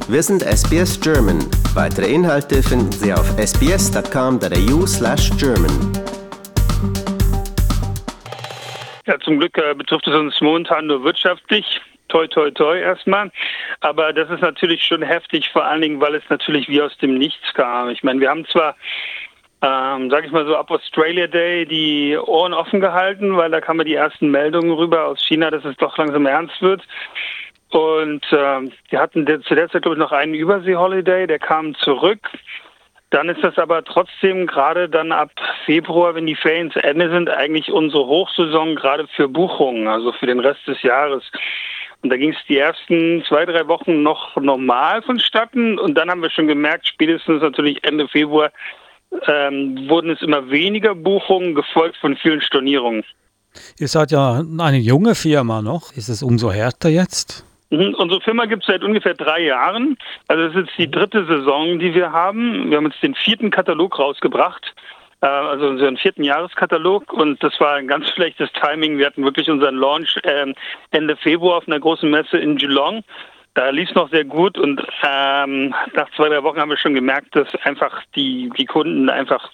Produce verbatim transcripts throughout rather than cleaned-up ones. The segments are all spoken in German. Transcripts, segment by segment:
Wir sind S B S German. Weitere Inhalte finden Sie auf sbs.com.au slash German. Ja, zum Glück äh, betrifft es uns momentan nur wirtschaftlich. Toi, toi, toi erstmal. Aber das ist natürlich schon heftig, vor allen Dingen, weil es natürlich wie aus dem Nichts kam. Ich meine, wir haben zwar, ähm, sag ich mal so, ab Australia Day die Ohren offen gehalten, weil da kamen die ersten Meldungen rüber aus China, dass es doch langsam ernst wird. Und äh, wir hatten zu der Zeit, glaube ich, noch einen Übersee-Holiday, der kam zurück. Dann ist das aber trotzdem gerade dann ab Februar, wenn die Ferien zu Ende sind, eigentlich unsere Hochsaison gerade für Buchungen, also für den Rest des Jahres. Und da ging es die ersten zwei, drei Wochen noch normal vonstatten. Und dann haben wir schon gemerkt, spätestens natürlich Ende Februar ähm, wurden es immer weniger Buchungen, gefolgt von vielen Stornierungen. Ihr seid ja eine junge Firma noch. Ist es umso härter jetzt? Mhm. Unsere Firma gibt es seit ungefähr drei Jahren. Also es ist jetzt die dritte Saison, die wir haben. Wir haben jetzt den vierten Katalog rausgebracht. Also unseren vierten Jahreskatalog, und das war ein ganz schlechtes Timing. Wir hatten wirklich unseren Launch ähm, Ende Februar auf einer großen Messe in Geelong. Da lief es noch sehr gut, und ähm, nach zwei, drei Wochen haben wir schon gemerkt, dass einfach die, die Kunden einfach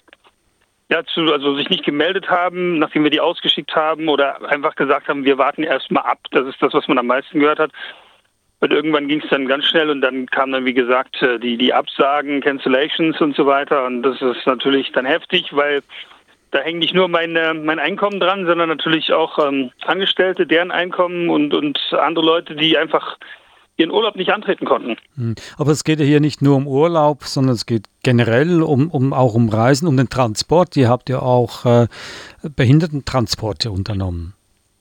ja, zu, also sich nicht gemeldet haben, nachdem wir die ausgeschickt haben, oder einfach gesagt haben, wir warten erstmal ab. Das ist das, was man am meisten gehört hat. Und irgendwann ging es dann ganz schnell, und dann kamen dann, wie gesagt, die, die Absagen, Cancellations und so weiter. Und das ist natürlich dann heftig, weil da hängt nicht nur meine, mein Einkommen dran, sondern natürlich auch ähm, Angestellte, deren Einkommen und, und andere Leute, die einfach ihren Urlaub nicht antreten konnten. Aber es geht ja hier nicht nur um Urlaub, sondern es geht generell um, um auch um Reisen, um den Transport. Ihr habt ja auch äh, Behindertentransporte unternommen.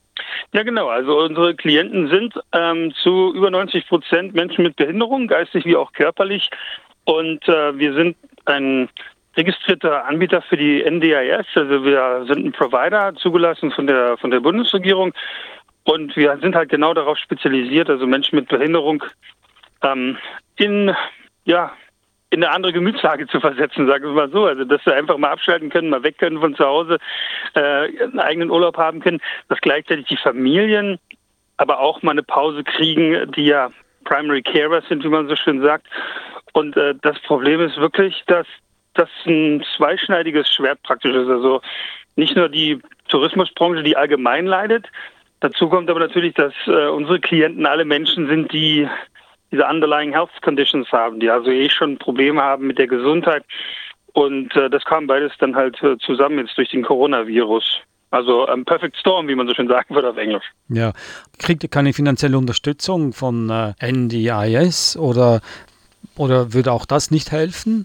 Ja, genau. Also unsere Klienten sind ähm, zu über neunzig Prozent Menschen mit Behinderung, geistig wie auch körperlich. Und äh, wir sind ein registrierter Anbieter für die N D I S. Also wir sind ein Provider, zugelassen von der von der Bundesregierung. Und wir sind halt genau darauf spezialisiert, also Menschen mit Behinderung ähm, in ja in eine andere Gemütslage zu versetzen, sagen wir mal so. Also dass sie einfach mal abschalten können, mal weg können von zu Hause, äh, einen eigenen Urlaub haben können, dass gleichzeitig die Familien aber auch mal eine Pause kriegen, die ja Primary Carers sind, wie man so schön sagt. Und äh, das Problem ist wirklich, dass das ein zweischneidiges Schwert praktisch ist. Also nicht nur die Tourismusbranche, die allgemein leidet. Dazu kommt aber natürlich, dass äh, unsere Klienten alle Menschen sind, die diese underlying health conditions haben, die also eh schon Probleme haben mit der Gesundheit. Und äh, das kam beides dann halt äh, zusammen jetzt durch den Coronavirus. Also ein Perfect Storm, wie man so schön sagen würde auf Englisch. Ja. Kriegt ihr keine finanzielle Unterstützung von äh, N D I S oder, oder würde auch das nicht helfen?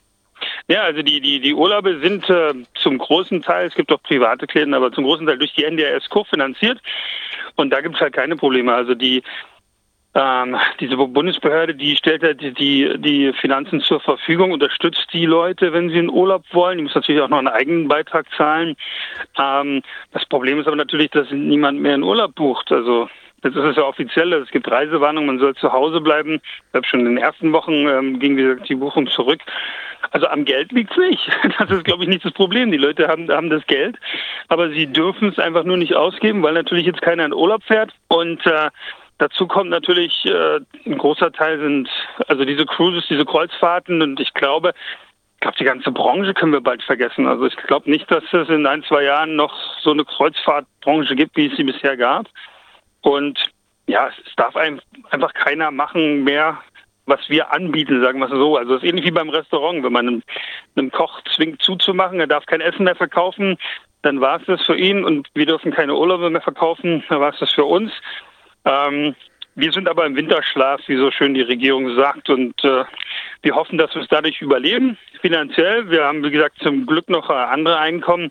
Ja, also die, die, die Urlaube sind äh, zum großen Teil, es gibt auch private Klienten, aber zum großen Teil durch die N D I S kofinanziert. Und da gibt es halt keine Probleme. Also die Ähm, diese Bundesbehörde, die stellt halt die, die Finanzen zur Verfügung, unterstützt die Leute, wenn sie in Urlaub wollen. Die müssen natürlich auch noch einen eigenen Beitrag zahlen. Ähm, das Problem ist aber natürlich, dass niemand mehr in Urlaub bucht. Also das ist ja offiziell, es gibt Reisewarnung, man soll zu Hause bleiben. Ich glaube, schon in den ersten Wochen ähm, ging die, die Buchung zurück. Also am Geld liegt es nicht. Das ist, glaube ich, nicht das Problem. Die Leute haben, haben das Geld, aber sie dürfen es einfach nur nicht ausgeben, weil natürlich jetzt keiner in Urlaub fährt. Und äh, dazu kommt natürlich, äh, ein großer Teil sind also diese Cruises, diese Kreuzfahrten, und ich glaube, ich glaube, die ganze Branche können wir bald vergessen. Also ich glaube nicht, dass es in ein, zwei Jahren noch so eine Kreuzfahrtbranche gibt, wie es sie bisher gab. Und ja, es darf einfach keiner machen mehr, was wir anbieten, sagen wir es so. Also es ist ähnlich wie beim Restaurant, wenn man einem, einem Koch zwingt zuzumachen, er darf kein Essen mehr verkaufen, dann war es das für ihn, und wir dürfen keine Urlaube mehr verkaufen, dann war es das für uns. Ähm, wir sind aber im Winterschlaf, wie so schön die Regierung sagt, und äh, wir hoffen, dass wir es dadurch überleben, finanziell. Wir haben, wie gesagt, zum Glück noch äh, andere Einkommen,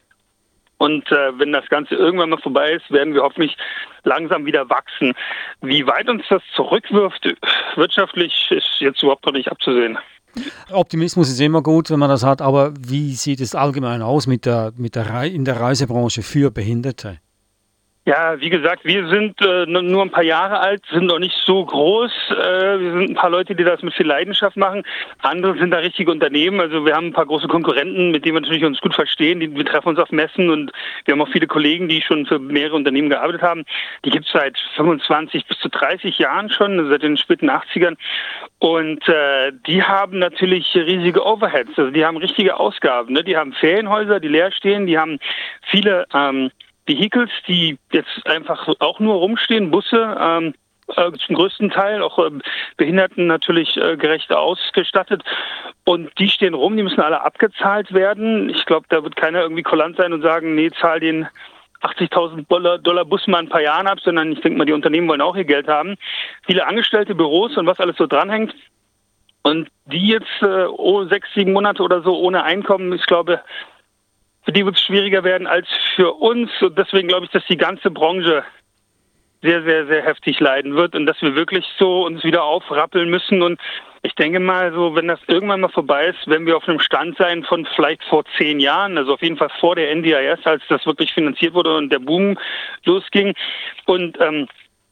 und äh, wenn das Ganze irgendwann mal vorbei ist, werden wir hoffentlich langsam wieder wachsen. Wie weit uns das zurückwirft, wirtschaftlich, ist jetzt überhaupt noch nicht abzusehen. Optimismus ist immer gut, wenn man das hat, aber wie sieht es allgemein aus mit der, mit der Re- in der Reisebranche für Behinderte? Ja, wie gesagt, wir sind äh, nur ein paar Jahre alt, sind noch nicht so groß. Äh, wir sind ein paar Leute, die das mit viel Leidenschaft machen. Andere sind da richtige Unternehmen. Also wir haben ein paar große Konkurrenten, mit denen wir natürlich uns gut verstehen. Die, wir treffen uns auf Messen und wir haben auch viele Kollegen, die schon für mehrere Unternehmen gearbeitet haben. Die gibt es seit fünfundzwanzig bis zu dreißig Jahren schon, also seit den späten achtzigern. Und äh, die haben natürlich riesige Overheads. Also die haben richtige Ausgaben. Ne? Die haben Ferienhäuser, die leer stehen. Die haben viele ähm, Vehicles, die jetzt einfach auch nur rumstehen, Busse, ähm, äh, zum größten Teil, auch äh, Behinderten natürlich äh, gerecht ausgestattet. Und die stehen rum, die müssen alle abgezahlt werden. Ich glaube, da wird keiner irgendwie kulant sein und sagen, nee, zahl den achtzigtausend Dollar, Dollar Bus mal ein paar Jahren ab, sondern ich denke mal, die Unternehmen wollen auch ihr Geld haben. Viele Angestellte, Büros und was alles so dranhängt. Und die jetzt äh, oh, sechs, sieben Monate oder so ohne Einkommen, ich glaube, für die wird es schwieriger werden als für uns. Und deswegen glaube ich, dass die ganze Branche sehr, sehr, sehr heftig leiden wird und dass wir wirklich so uns wieder aufrappeln müssen. Und ich denke mal, so wenn das irgendwann mal vorbei ist, werden wir auf einem Stand sein von vielleicht vor zehn Jahren, also auf jeden Fall vor der N D I S, als das wirklich finanziert wurde und der Boom losging. Und ähm,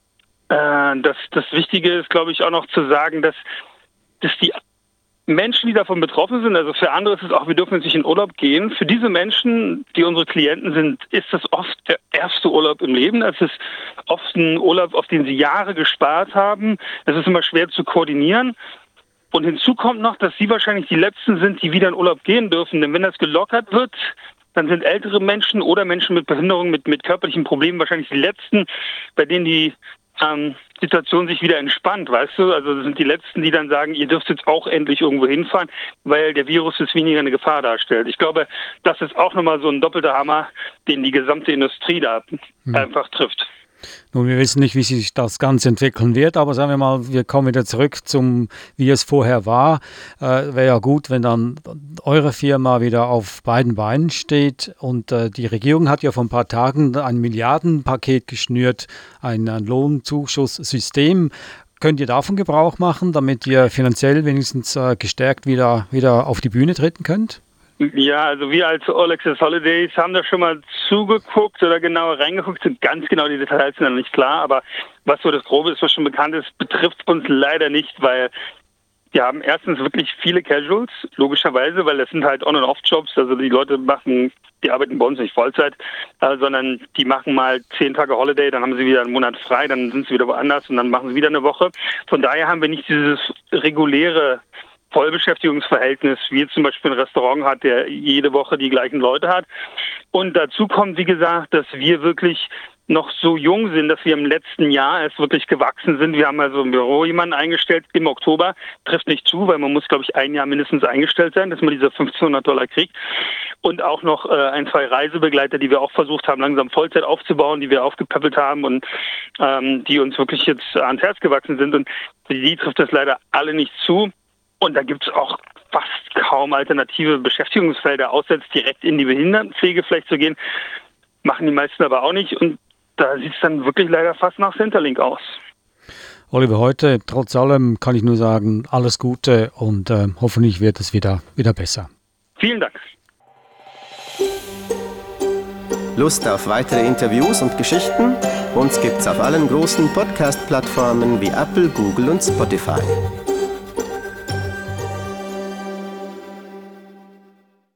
äh, das, das Wichtige ist, glaube ich, auch noch zu sagen, dass, dass die Menschen, die davon betroffen sind, also für andere ist es auch, wir dürfen jetzt nicht in Urlaub gehen. Für diese Menschen, die unsere Klienten sind, ist das oft der erste Urlaub im Leben. Es ist oft ein Urlaub, auf den sie Jahre gespart haben. Es ist immer schwer zu koordinieren. Und hinzu kommt noch, dass sie wahrscheinlich die Letzten sind, die wieder in Urlaub gehen dürfen. Denn wenn das gelockert wird, dann sind ältere Menschen oder Menschen mit Behinderung, mit, mit körperlichen Problemen wahrscheinlich die Letzten, bei denen die Ähm, Situation sich wieder entspannt, weißt du? Also das sind die Letzten, die dann sagen, ihr dürft jetzt auch endlich irgendwo hinfahren, weil der Virus jetzt weniger eine Gefahr darstellt. Ich glaube, das ist auch nochmal so ein doppelter Hammer, den die gesamte Industrie da hm. einfach trifft. Nun, wir wissen nicht, wie sich das Ganze entwickeln wird, aber sagen wir mal, wir kommen wieder zurück zum, wie es vorher war. Äh, wäre ja gut, wenn dann eure Firma wieder auf beiden Beinen steht. Und äh, die Regierung hat ja vor ein paar Tagen ein Milliardenpaket geschnürt, ein, ein Lohnzuschuss-System. Könnt ihr davon Gebrauch machen, damit ihr finanziell wenigstens äh, gestärkt wieder, wieder auf die Bühne treten könnt? Ja, also wir als All Access Holidays haben da schon mal zugeguckt oder genauer reingeguckt. Ganz genau die Details sind noch nicht klar, aber was so das Grobe ist, was schon bekannt ist, betrifft uns leider nicht, weil wir haben erstens wirklich viele Casuals, logischerweise, weil das sind halt On- und Off-Jobs. Also die Leute machen, die arbeiten bei uns nicht Vollzeit, äh, sondern die machen mal zehn Tage Holiday, dann haben sie wieder einen Monat frei, dann sind sie wieder woanders und dann machen sie wieder eine Woche. Von daher haben wir nicht dieses reguläre Vollbeschäftigungsverhältnis, wie zum Beispiel ein Restaurant hat, der jede Woche die gleichen Leute hat. Und dazu kommt, wie gesagt, dass wir wirklich noch so jung sind, dass wir im letzten Jahr erst wirklich gewachsen sind. Wir haben also im Büro jemanden eingestellt im Oktober, trifft nicht zu, weil man muss, glaube ich, ein Jahr mindestens eingestellt sein, dass man diese fünfzehnhundert Dollar kriegt. Und auch noch äh, ein, zwei Reisebegleiter, die wir auch versucht haben, langsam Vollzeit aufzubauen, die wir aufgepäppelt haben und ähm, die uns wirklich jetzt ans Herz gewachsen sind. Und die trifft das leider alle nicht zu. Und da gibt es auch fast kaum alternative Beschäftigungsfelder, außer jetzt direkt in die Behindertenpflege vielleicht zu gehen. Machen die meisten aber auch nicht. Und da sieht es dann wirklich leider fast nach Centerlink aus. Oliver, heute, trotz allem, kann ich nur sagen, alles Gute und äh, hoffentlich wird es wieder, wieder besser. Vielen Dank. Lust auf weitere Interviews und Geschichten? Uns gibt's auf allen großen Podcast-Plattformen wie Apple, Google und Spotify.